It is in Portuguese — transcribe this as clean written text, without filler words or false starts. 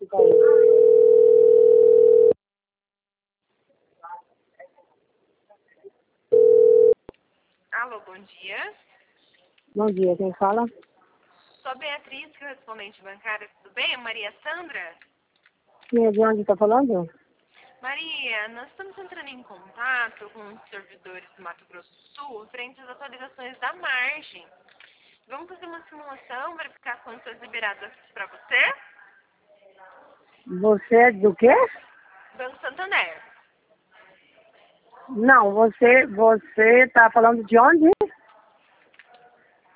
Alô, bom dia. Bom dia, quem fala? Sou a Beatriz, correspondente bancária. Tudo bem? Maria Sandra? Quem é de onde está falando? Maria, nós estamos entrando em contato com os servidores do Mato Grosso do Sul frente às atualizações da margem. Vamos fazer uma simulação, verificar quantas liberadas para você? Você é do quê? Banco Santander. Não, você está falando de onde?